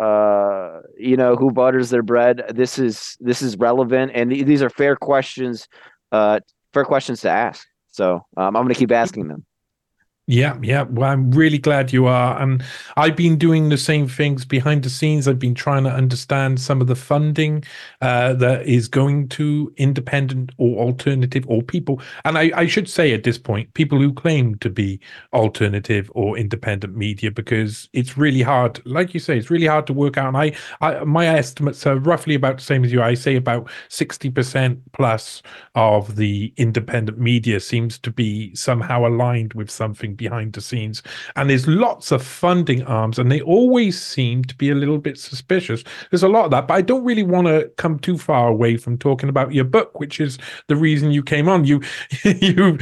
uh, you know, who butters their bread. This is, this is relevant. And th- these are fair questions, uh, fair questions to ask. So um, I'm going to keep asking them. Yeah, yeah. Well, I'm really glad you are. And I've been doing the same things behind the scenes. I've been trying to understand some of the funding uh, that is going to independent or alternative or people. And I, I should say at this point, people who claim to be alternative or independent media, because it's really hard. Like you say, it's really hard to work out. And I, I my estimates are roughly about the same as you. I say about sixty percent plus of the independent media seems to be somehow aligned with something behind the scenes, and there's lots of funding arms, and they always seem to be a little bit suspicious. There's a lot of that, but I don't really want to come too far away from talking about your book, which is the reason you came on. You you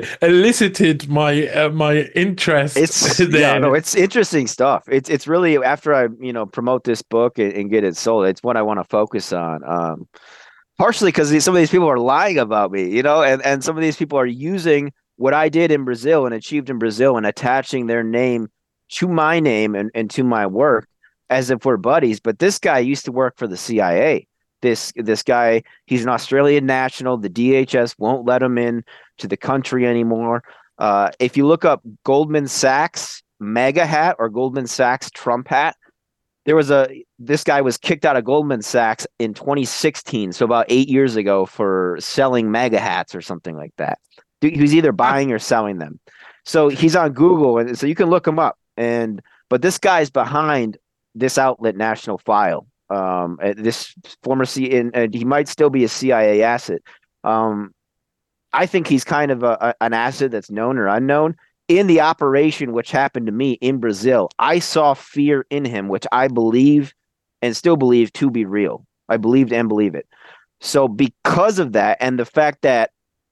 elicited my uh, my interest. It's there. yeah, no, it's interesting stuff. It's it's really, after I you know promote this book and, and get it sold, it's what I want to focus on. Um, partially because some of these people are lying about me, you know, and and some of these people are using what I did in Brazil and achieved in Brazil and attaching their name to my name and, and to my work as if we're buddies. But this guy used to work for the C I A. This this guy, he's an Australian national. The D H S won't let him in to the country anymore. Uh, if you look up Goldman Sachs MAGA hat or Goldman Sachs Trump hat, there was a this guy was kicked out of Goldman Sachs in twenty sixteen, so about eight years ago, for selling MAGA hats or something like that. He's either buying or selling them. So he's on Google, and so you can look him up. And but this guy's behind this outlet, National File. Um, this former C, and, and he might still be a C I A asset. Um, I think he's kind of a, a, an asset that's known or unknown in the operation, which happened to me in Brazil. I saw fear in him, which I believe and still believe to be real. I believed and believe it. So because of that, and the fact that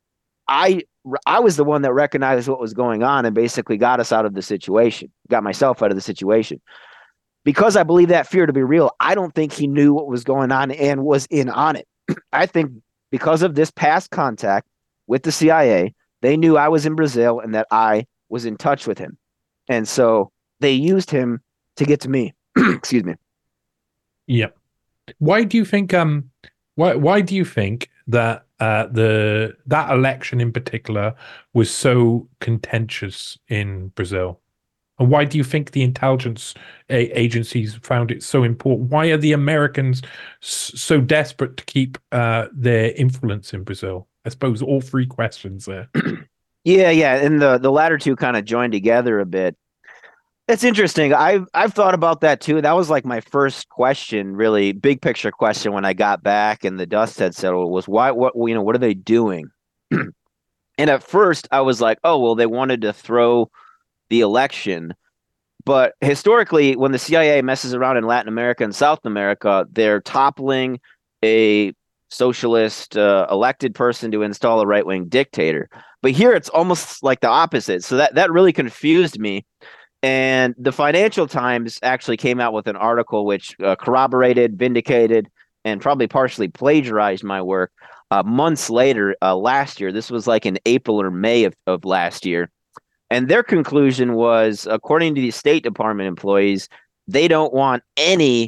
I I was the one that recognized what was going on and basically got us out of the situation, got myself out of the situation. Because I believe that fear to be real, I don't think he knew what was going on and was in on it. I think because of this past contact with the C I A, they knew I was in Brazil and that I was in touch with him. And so they used him to get to me. Excuse me. Yeah. Why do you think um why why do you think that uh the that election in particular was so contentious in Brazil? And why do you think the intelligence a- agencies found it so important? Why are the Americans s- so desperate to keep uh their influence in Brazil? I suppose all three questions there. Yeah, yeah, and the the latter two kind of join together a bit. It's interesting. I've I've thought about that too. That was like my first question, really big picture question when I got back and the dust had settled was why what you know what are they doing? And at first I was like, oh well, they wanted to throw the election. But historically, when the C I A messes around in Latin America and South America, they're toppling a socialist uh, elected person to install a right wing dictator. But here it's almost like the opposite. So that that really confused me. And the Financial Times actually came out with an article which uh, corroborated, vindicated, and probably partially plagiarized my work uh, months later uh, last year. This was like in April or May of, of last year. And their conclusion was, according to the State Department employees, they don't want any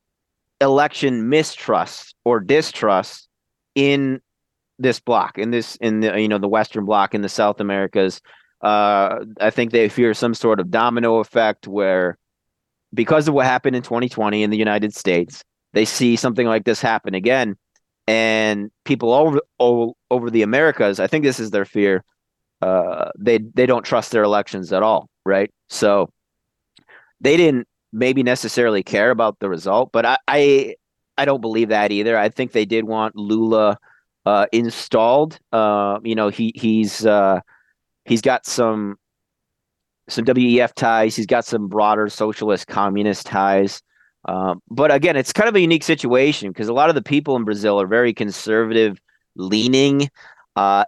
election mistrust or distrust in this bloc, in this, in the, you know, the Western bloc, in the South Americas. Uh, I think they fear some sort of domino effect where, because of what happened in twenty twenty in the United States, they see something like this happen again, and people over all over the Americas, I think this is their fear. Uh, they they don't trust their elections at all, right? So they didn't maybe necessarily care about the result, but I I, I don't believe that either. I think they did want Lula uh, installed. Uh, you know, he he's. Uh, He's got some some W E F ties. He's got some broader socialist communist ties. Um, but again, it's kind of a unique situation because a lot of the people in Brazil are very conservative leaning. Uh,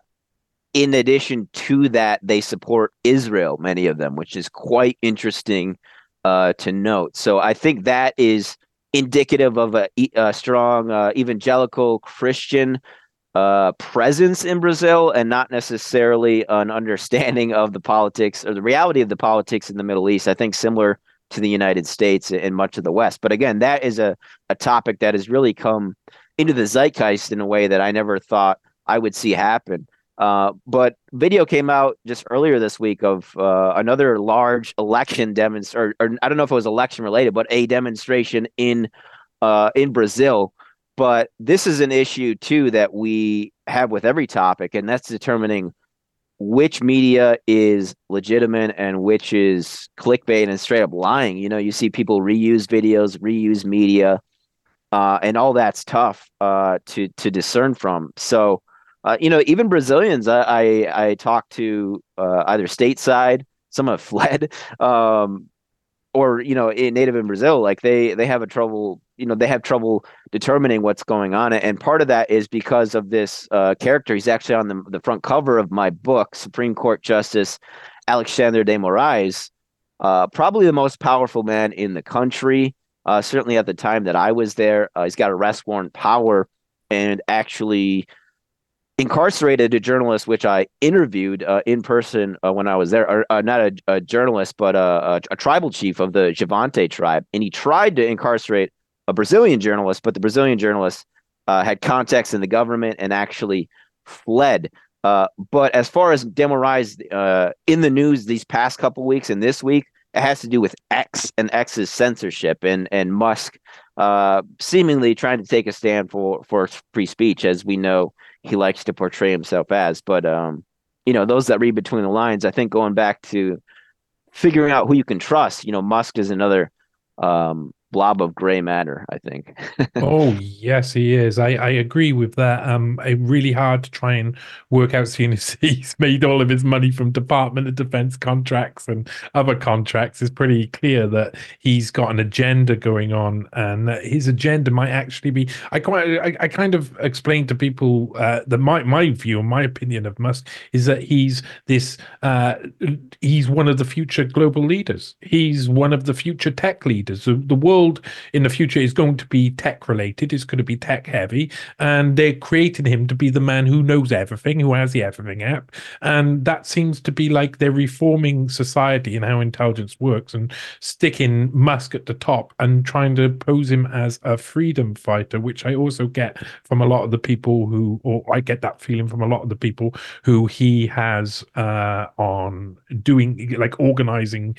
in addition to that, they support Israel, many of them, which is quite interesting uh, to note. So I think that is indicative of a, a strong uh, evangelical Christian uh presence in Brazil, and not necessarily an understanding of the politics or the reality of the politics in the Middle East. I think similar to the United States and much of the West. But again, that is a, a topic that has really come into the zeitgeist in a way that I never thought I would see happen. Uh, but video came out just earlier this week of uh, another large election demonstration, or, or I don't know if it was election related, but a demonstration in uh, in Brazil. But this is an issue, too, that we have with every topic, and that's determining which media is legitimate and which is clickbait and straight up lying. You know, you see people reuse videos, reuse media, uh, and all that's tough uh, to to discern from. So, uh, you know, even Brazilians, I, I, I talked to uh, either stateside, some have fled, um, or, you know, in native in Brazil, like they they have a trouble. You know, they have trouble determining what's going on. And part of that is because of this uh, character. He's actually on the, the front cover of my book, Supreme Court Justice Alexandre de Moraes, uh, probably the most powerful man in the country, uh, certainly at the time that I was there. Uh, he's got arrest warrant power and actually incarcerated a journalist, which I interviewed uh, in person uh, when I was there. Or, uh, not a, a journalist, but a, a, a tribal chief of the Javante tribe. And he tried to incarcerate a Brazilian journalist, but the Brazilian journalist uh, had contacts in the government and actually fled. Uh, but as far as de Moraes uh, in the news these past couple weeks and this week, it has to do with X and X's censorship and and Musk uh, seemingly trying to take a stand for, for free speech, as we know he likes to portray himself as. But, um, you know, those that read between the lines, I think going back to figuring out who you can trust, you know, Musk is another um blob of gray matter, I think. Oh, yes, he is. I, I agree with that. Um, it's really hard to try and work out, seeing as he's made all of his money from Department of Defense contracts and other contracts. It's pretty clear that he's got an agenda going on, and his agenda might actually be. I quite, I, I kind of explained to people uh, that my my view, my opinion of Musk is that he's this. Uh, he's one of the future global leaders. He's one of the future tech leaders. The, the world in the future is going to be tech related, it's going to be tech heavy, and they created him to be the man who knows everything, who has the everything app. And that seems to be like they're reforming society and how intelligence works, and sticking Musk at the top and trying to pose him as a freedom fighter, which I also get from a lot of the people who, or I get that feeling from a lot of the people who he has uh, on doing, like organizing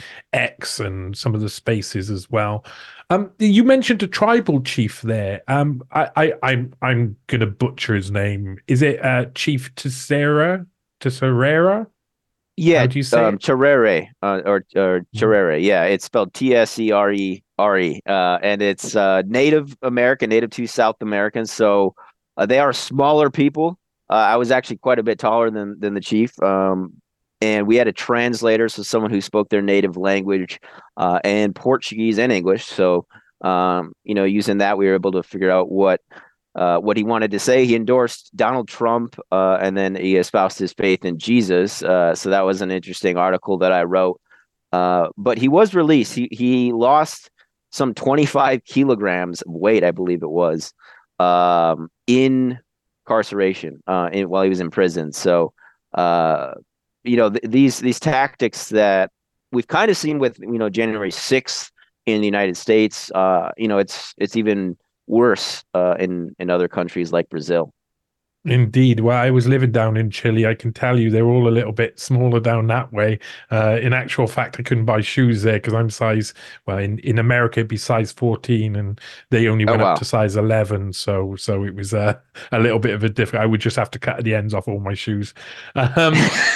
X and some of the spaces as well. Um, you mentioned a tribal chief there. Um, I, I, I'm, I'm gonna butcher his name. Is it uh, Chief Teixeira? Teixeira? Yeah, How do you say um, it? Terere, uh, or or Terere. Yeah, it's spelled T S E R E R E, uh, and it's uh, Native American, native to South Americans. So uh, they are smaller people. Uh, I was actually quite a bit taller than than the chief, um, and we had a translator, so someone who spoke their native language, uh, and Portuguese and English. So um, you know, using that, we were able to figure out what. Uh, what he wanted to say. He endorsed Donald Trump, uh, and then he espoused his faith in Jesus. Uh, so that was an interesting article that I wrote. Uh, but he was released. He he lost some twenty-five kilograms of weight, I believe it was, um, in incarceration uh, in, while he was in prison. So, uh, you know, th- these these tactics that we've kind of seen with, you know, January sixth in the United States, uh, you know, it's it's even worse uh, in in other countries like Brazil. Indeed. Well, I was living down in Chile. I can tell you they're all a little bit smaller down that way. Uh, in actual fact, I couldn't buy shoes there because I'm size, well, in, in America, it'd be size fourteen and they only went oh, wow. up to size eleven. So so it was uh, a little bit of a different, I would just have to cut the ends off all my shoes. Um,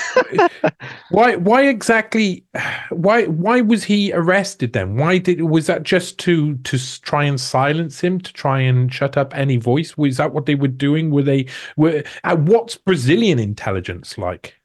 why why exactly, why why was he arrested then? Why did, was that just to, to try and silence him, to try and shut up any voice? Was that what they were doing? Were they, Were, uh, what's Brazilian intelligence like?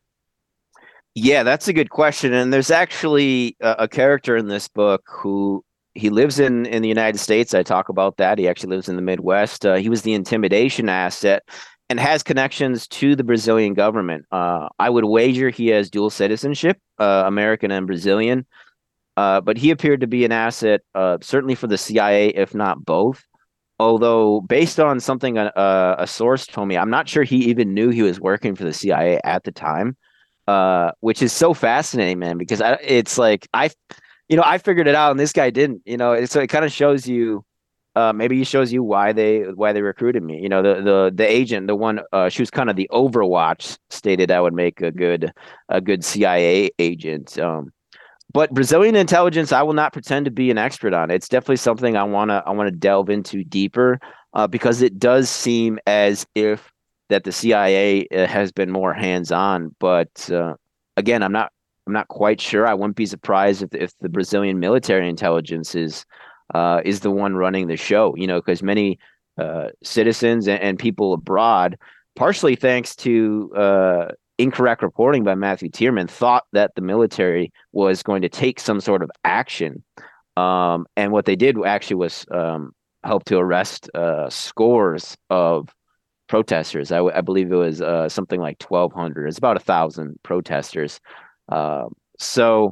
Yeah, that's a good question. And there's actually a, a character in this book who he lives in in the United States. I talk about that. He actually lives in the Midwest. Uh, he was the intimidation asset and has connections to the Brazilian government. Uh, I would wager he has dual citizenship, uh, American and Brazilian. Uh, but he appeared to be an asset, uh, certainly for the C I A, if not both. Although, based on something a, a source told me, I'm not sure he even knew he was working for the C I A at the time, uh, which is so fascinating, man, because I, it's like, I, you know, I figured it out and this guy didn't, you know, so it kind of shows you, uh, maybe it shows you why they, why they recruited me. You know, the, the, the agent, the one, uh, she was kind of the Overwatch, stated I would make a good, a good C I A agent. Um, But Brazilian intelligence, I will not pretend to be an expert on. It's definitely something I wanna I wanna delve into deeper, uh, because it does seem as if that the C I A has been more hands-on. But uh, again, I'm not I'm not quite sure. I wouldn't be surprised if if the Brazilian military intelligence is uh, is the one running the show. You know, because many uh, citizens and, and people abroad, partially thanks to uh, incorrect reporting by Matthew Tierman, thought that the military was going to take some sort of action. Um, and what they did actually was um, help to arrest uh, scores of protesters. I, w- I believe it was uh, something like twelve hundred. It's about a thousand protesters. Um, so,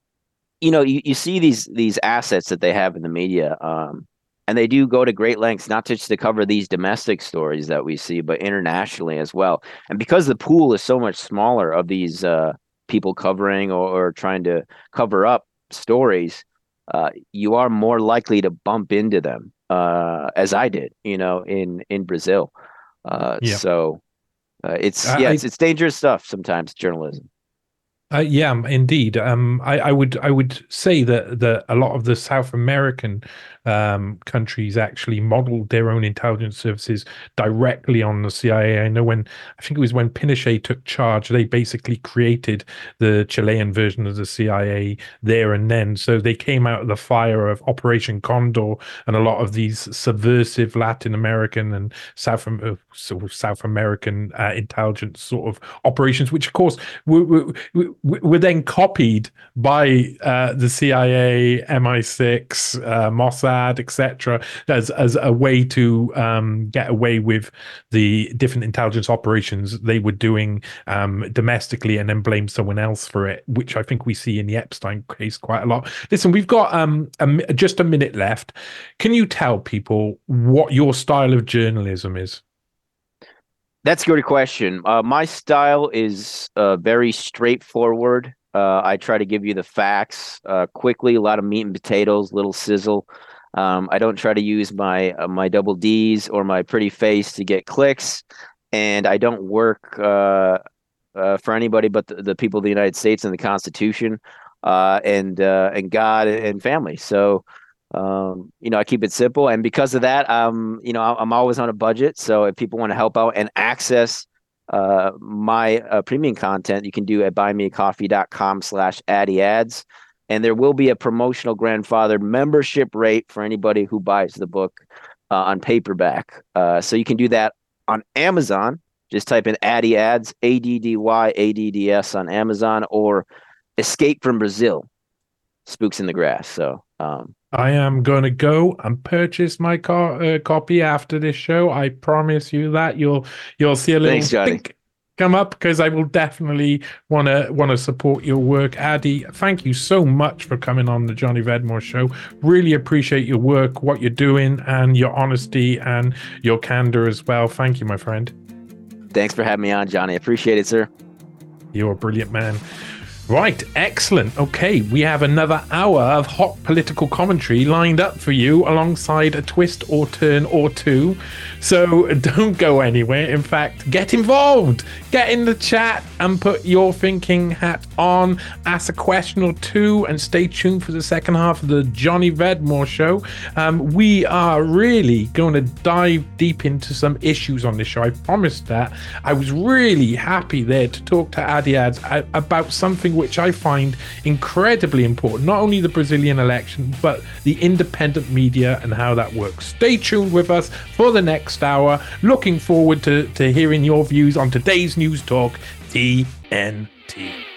you know, you, you see these these assets that they have in the media, um, and they do go to great lengths, not just to cover these domestic stories that we see, but internationally as well. And because the pool is so much smaller of these uh, people covering or, or trying to cover up stories, uh, you are more likely to bump into them, uh, as I did, you know, in in Brazil. Uh, Yeah. So uh, it's I- yeah, I- it's, it's dangerous stuff sometimes, journalism. Uh, yeah, um, indeed. Um, I, I would I would say that that a lot of the South American um, countries actually modeled their own intelligence services directly on the C I A. I know when I think it was when Pinochet took charge, they basically created the Chilean version of the C I A there and then. So they came out of the fire of Operation Condor and a lot of these subversive Latin American and South uh, sort of South American uh, intelligence sort of operations, which of course were, were, were then copied by uh, the C I A, M I six, uh, Mossad, et cetera, as as a way to um, get away with the different intelligence operations they were doing um, domestically, and then blame someone else for it, which I think we see in the Epstein case quite a lot. Listen, we've got um, a, mi- just a minute left. Can you tell people what your style of journalism is? That's a good question. Uh, my style is uh, very straightforward. Uh, I try to give you the facts uh, quickly, a lot of meat and potatoes, little sizzle. Um, I don't try to use my uh, my double D's or my pretty face to get clicks, and I don't work uh, uh, for anybody but the, the people of the United States and the Constitution, uh, and uh, and God and family. So. Um, you know, I keep it simple, and because of that, um, you know, I'm always on a budget. So if people want to help out and access uh, my uh, premium content, you can do at buymeacoffee.com slash Addy ads. And there will be a promotional grandfathered membership rate for anybody who buys the book uh, on paperback. Uh, so you can do that on Amazon. Just type in Addy ads, A D D Y A D D S on Amazon, or Escape from Brazil, Spooks in the Grass. So um, I am going to go and purchase my co- uh, copy after this show. I promise you that. You'll you'll see a little Thanks, Johnny. think come up, because I will definitely want to want to support your work. Addy, thank you so much for coming on the Johnny Vedmore Show. Really appreciate your work, what you're doing, and your honesty and your candor as well. Thank you, my friend. Thanks for having me on, Johnny. Appreciate it, sir. You're a brilliant man. Right, excellent. Okay, we have another hour of hot political commentary lined up for you alongside a twist or turn or two. So don't go anywhere. In fact, get involved. Get in the chat and put your thinking hat on. Ask a question or two and stay tuned for the second half of the Johnny Vedmore Show. Um, we are really going to dive deep into some issues on this show. I promised that. I was really happy there to talk to Addy Ads about something which I find incredibly important, not only the Brazilian election, but the independent media and how that works. Stay tuned with us for the next hour. Looking forward to, to hearing your views on today's News Talk T N T.